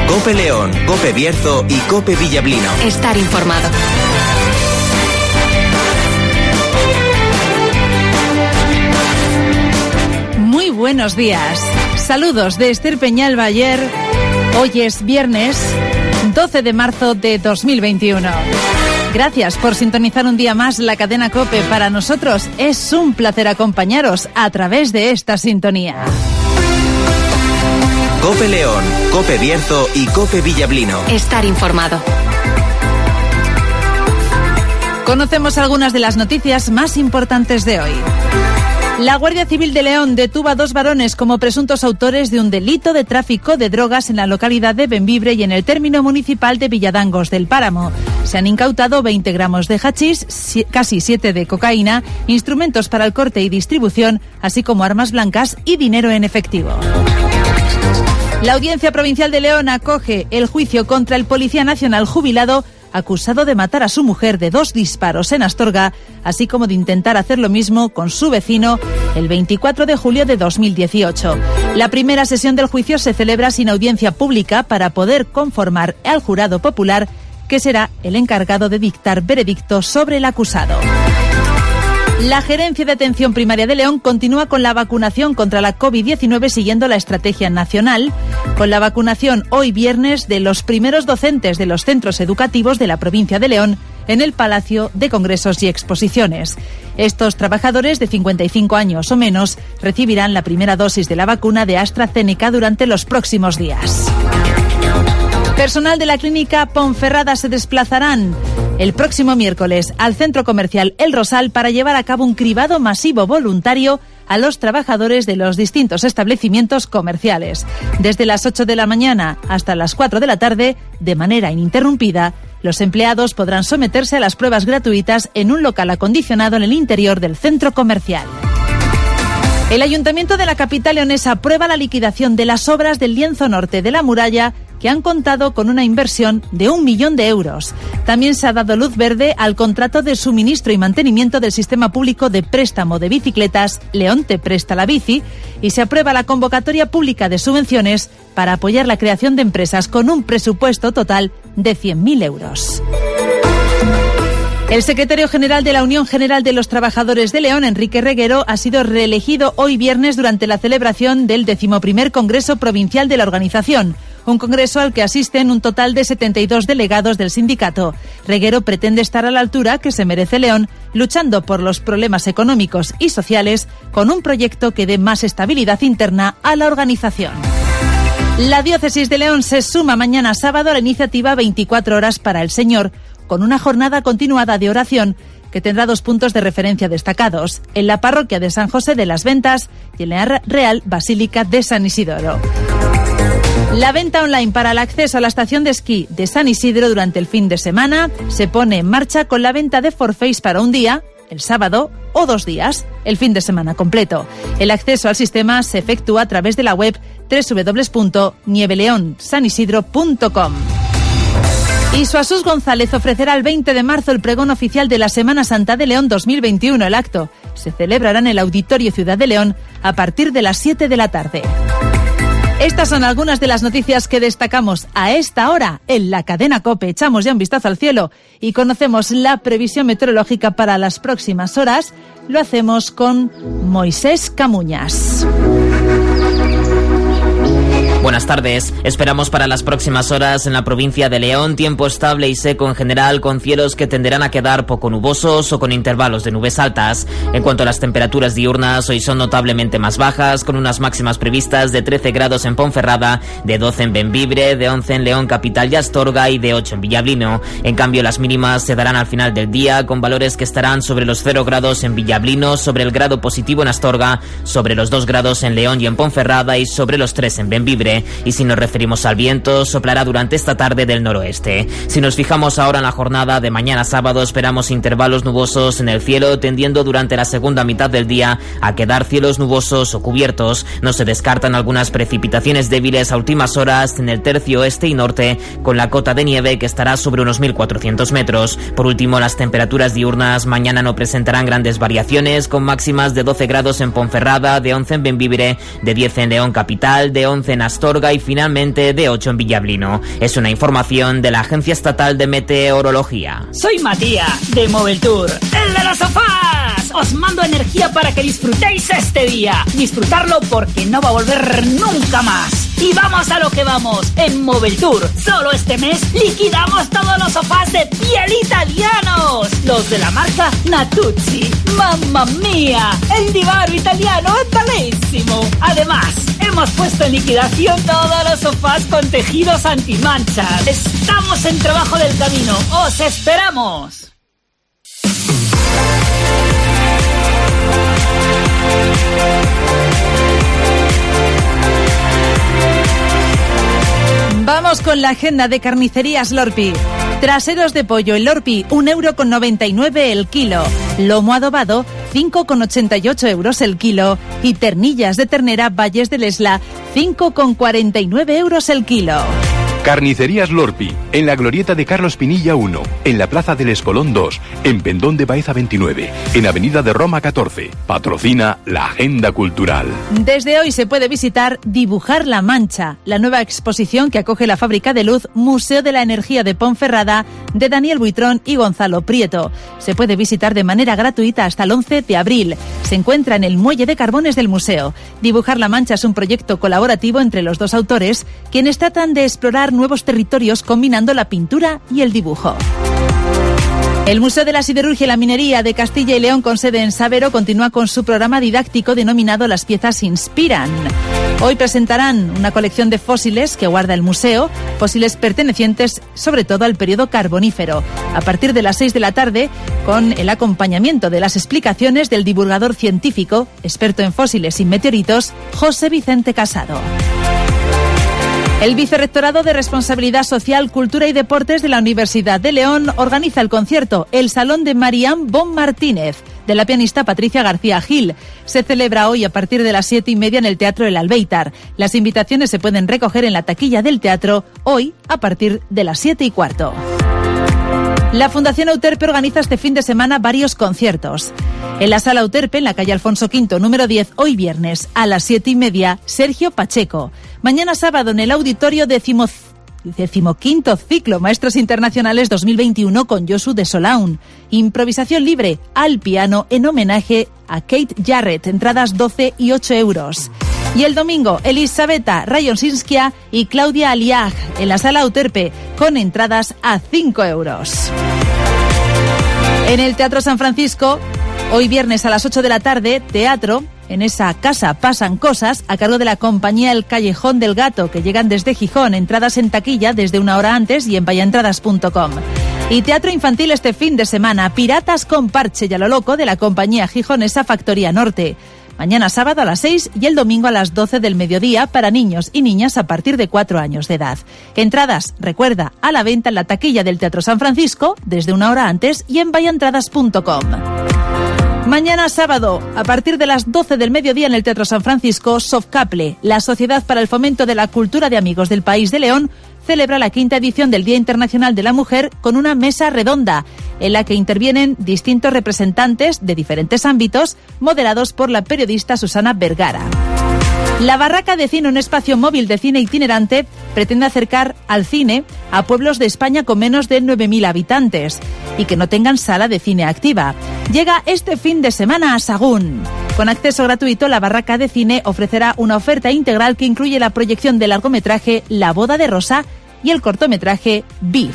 COPE León, COPE Bierzo y COPE Villablino. Estar informado. Muy buenos días. Saludos de Esther Peñalba ayer. Hoy es viernes 12 de marzo de 2021. Gracias por sintonizar un día más la cadena COPE. Para nosotros es un placer acompañaros a través de esta sintonía. COPE León, COPE Bierzo y COPE Villablino. Estar informado. Conocemos algunas de las noticias más importantes de hoy. La Guardia Civil de León detuvo a 2 varones como presuntos autores de un delito de tráfico de drogas en la localidad de Bembibre y en el término municipal de Villadangos del Páramo. Se han incautado 20 gramos de hachís, casi 7 de cocaína, instrumentos para el corte y distribución, así como armas blancas y dinero en efectivo. La Audiencia Provincial de León acoge el juicio contra el Policía Nacional jubilado acusado de matar a su mujer de 2 disparos en Astorga, así como de intentar hacer lo mismo con su vecino el 24 de julio de 2018. La primera sesión del juicio se celebra sin audiencia pública para poder conformar al jurado popular, que será el encargado de dictar veredicto sobre el acusado. La Gerencia de Atención Primaria de León continúa con la vacunación contra la COVID-19 siguiendo la estrategia nacional, con la vacunación hoy viernes de los primeros docentes de los centros educativos de la provincia de León en el Palacio de Congresos y Exposiciones. Estos trabajadores de 55 años o menos recibirán la primera dosis de la vacuna de AstraZeneca durante los próximos días. Personal de la clínica Ponferrada se desplazarán el próximo miércoles al centro comercial El Rosal para llevar a cabo un cribado masivo voluntario a los trabajadores de los distintos establecimientos comerciales. Desde las 8 de la mañana hasta las 4 de la tarde, de manera ininterrumpida, los empleados podrán someterse a las pruebas gratuitas en un local acondicionado en el interior del centro comercial. El Ayuntamiento de la capital leonesa aprueba la liquidación de las obras del lienzo norte de la muralla, que han contado con una inversión de 1 millón de euros. También se ha dado luz verde al contrato de suministro y mantenimiento del sistema público de préstamo de bicicletas León Te Presta la Bici y se aprueba la convocatoria pública de subvenciones para apoyar la creación de empresas con un presupuesto total de 100.000 euros. El secretario general de la Unión General de los Trabajadores de León, Enrique Reguero, ha sido reelegido hoy viernes durante la celebración del 11º Congreso Provincial de la organización. Un congreso al que asisten un total de 72 delegados del sindicato. Reguero pretende estar a la altura que se merece León, luchando por los problemas económicos y sociales, con un proyecto que dé más estabilidad interna a la organización. La Diócesis de León se suma mañana sábado a la iniciativa 24 horas para el Señor, con una jornada continuada de oración que tendrá 2 puntos de referencia destacados, en la parroquia de San José de las Ventas y en la Real Basílica de San Isidoro. La venta online para el acceso a la estación de esquí de San Isidro durante el fin de semana se pone en marcha con la venta de forfaits para un día, el sábado, o 2 días, el fin de semana completo. El acceso al sistema se efectúa a través de la web www.nieveleonsanisidro.com. Y Suasús González ofrecerá el 20 de marzo el pregón oficial de la Semana Santa de León 2021. El acto se celebrará en el Auditorio Ciudad de León a partir de las 7 de la tarde. Estas son algunas de las noticias que destacamos a esta hora en la cadena COPE. Echamos ya un vistazo al cielo y conocemos la previsión meteorológica para las próximas horas. Lo hacemos con Moisés Camuñas. Buenas tardes. Esperamos para las próximas horas en la provincia de León tiempo estable y seco en general, con cielos que tenderán a quedar poco nubosos o con intervalos de nubes altas. En cuanto a las temperaturas diurnas, hoy son notablemente más bajas, con unas máximas previstas de 13 grados en Ponferrada, de 12 en Bembibre, de 11 en León Capital y Astorga y de 8 en Villablino. En cambio, las mínimas se darán al final del día, con valores que estarán sobre los 0 grados en Villablino, sobre el grado positivo en Astorga, sobre los 2 grados en León y en Ponferrada y sobre los 3 en Bembibre. Y si nos referimos al viento, soplará durante esta tarde del noroeste. Si nos fijamos ahora en la jornada de mañana sábado, esperamos intervalos nubosos en el cielo, tendiendo durante la segunda mitad del día a quedar cielos nubosos o cubiertos. No se descartan algunas precipitaciones débiles a últimas horas en el tercio oeste y norte, con la cota de nieve que estará sobre unos 1.400 metros. Por último, las temperaturas diurnas mañana no presentarán grandes variaciones, con máximas de 12 grados en Ponferrada, de 11 en Bembibre, de 10 en León Capital, de 11 en Astorga Astorga y finalmente de 8 en Villablino. Es una información de la Agencia Estatal de Meteorología. Soy Matías, de Moveltour, el de los sofás. Os mando energía para que disfrutéis este día. Disfrutarlo porque no va a volver nunca más. Y vamos a lo que vamos. En Moveltour, solo este mes, liquidamos todos los sofás de piel italianos. Los de la marca Natuzzi. ¡Mamma mía! El divano italiano es bellísimo. Además, hemos puesto en liquidación todos los sofás con tejidos antimanchas. Estamos en trabajo del camino. ¡Os esperamos! Vamos con la agenda de Carnicerías Lorpi. Traseros de pollo en Lorpi, 1,99 € el kilo. Lomo adobado, 5,88 € el kilo. Y ternillas de ternera Valles del Esla, 5,49 € el kilo. Carnicerías Lorpi, en la glorieta de Carlos Pinilla 1, en la Plaza del Espolón 2, en Pendón de Baeza 29, en Avenida de Roma 14. Patrocina la Agenda Cultural. Desde hoy se puede visitar Dibujar la Mancha, la nueva exposición que acoge la Fábrica de Luz Museo de la Energía de Ponferrada, de Daniel Buitrón y Gonzalo Prieto. Se puede visitar de manera gratuita hasta el 11 de abril. Se encuentra en el Muelle de Carbones del museo. Dibujar la Mancha es un proyecto colaborativo entre los dos autores, quienes tratan de explorar nuevos territorios combinando la pintura y el dibujo. El Museo de la Siderurgia y la Minería de Castilla y León, con sede en Sabero, continúa con su programa didáctico denominado Las piezas inspiran. Hoy presentarán una colección de fósiles que guarda el museo, fósiles pertenecientes sobre todo al periodo carbonífero, a partir de las 6 de la tarde, con el acompañamiento de las explicaciones del divulgador científico, experto en fósiles y meteoritos, José Vicente Casado. El Vicerrectorado de Responsabilidad Social, Cultura y Deportes de la Universidad de León organiza el concierto El Salón de Marián Bon Martínez, de la pianista Patricia García Gil. Se celebra hoy a partir de las 7:30 en el Teatro El Albéitar. Las invitaciones se pueden recoger en la taquilla del teatro hoy a partir de las 7:15. La Fundación Euterpe organiza este fin de semana varios conciertos. En la Sala Euterpe, en la calle Alfonso V, número 10, hoy viernes, a las 7:30, Sergio Pacheco. Mañana sábado, en el auditorio 15º Ciclo Maestros Internacionales 2021 con Josu de Solaun. Improvisación libre al piano en homenaje a Kate Jarrett. Entradas 12 y 8 euros. Y el domingo, Elisabetta Rajonsinskia y Claudia Aliag en la Sala Euterpe con entradas a 5 euros. En el Teatro San Francisco, hoy viernes a las 8 de la tarde, teatro. En esa casa pasan cosas, a cargo de la compañía El Callejón del Gato, que llegan desde Gijón. Entradas en taquilla desde una hora antes y en vayaentradas.com. Y teatro infantil este fin de semana, Piratas con Parche y a lo loco, de la compañía gijonesa Factoría Norte. Mañana sábado a las 6 y el domingo a las 12 del mediodía para niños y niñas a partir de 4 años de edad. Entradas, recuerda, a la venta en la taquilla del Teatro San Francisco desde una hora antes y en vayaentradas.com. Mañana sábado, a partir de las 12 del mediodía en el Teatro San Francisco, Sofcaple, la Sociedad para el Fomento de la Cultura de Amigos del País de León, celebra la 5ª edición del Día Internacional de la Mujer con una mesa redonda, en la que intervienen distintos representantes de diferentes ámbitos, moderados por la periodista Susana Vergara. La Barraca de Cine, un espacio móvil de cine itinerante, pretende acercar al cine a pueblos de España con menos de 9.000 habitantes y que no tengan sala de cine activa. Llega este fin de semana a Sagún. Con acceso gratuito, la Barraca de Cine ofrecerá una oferta integral que incluye la proyección del largometraje La boda de Rosa y el cortometraje Beef.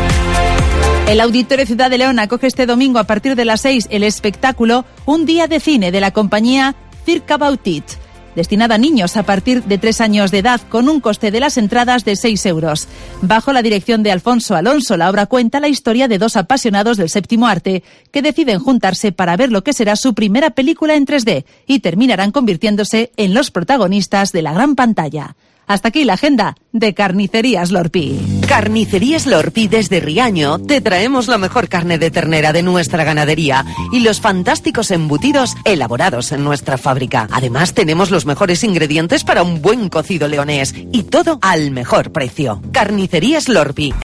El Auditorio Ciudad de León acoge este domingo a partir de las 6 el espectáculo Un día de cine de la compañía Cirque About It, destinada a niños a partir de 3 años de edad, con un coste de las entradas de 6 euros. Bajo la dirección de Alfonso Alonso, la obra cuenta la historia de dos apasionados del séptimo arte que deciden juntarse para ver lo que será su primera película en 3D y terminarán convirtiéndose en los protagonistas de la gran pantalla. Hasta aquí la agenda de Carnicerías Lorpi. Carnicerías Lorpi desde Riaño te traemos la mejor carne de ternera de nuestra ganadería y los fantásticos embutidos elaborados en nuestra fábrica. Además tenemos los mejores ingredientes para un buen cocido leonés y todo al mejor precio. Carnicerías Lorpi.